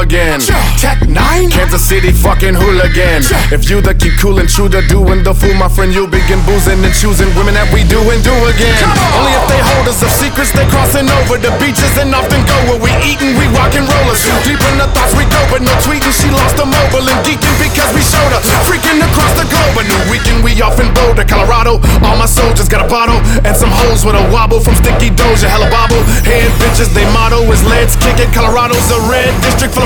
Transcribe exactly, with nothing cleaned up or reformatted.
again. Tech Nine, Kansas City fucking hooligan. If you that keep cool and true to doing the fool, my friend, you'll begin boozing and choosing women that we do and do again. Only if they hold us of secrets, they crossing over the beaches and often go where we eatin', we rock and roll us. Too deep in the thoughts we go, but no tweeting. She lost the mobile and geeking because we showed her. Freaking across the globe, a new weekend we off in Boulder, Colorado. All my soldiers got a bottle and some hoes with a wobble from Sticky Doja, hella bobble. Head bitches, they motto is let's kick it. Colorado's a red district full of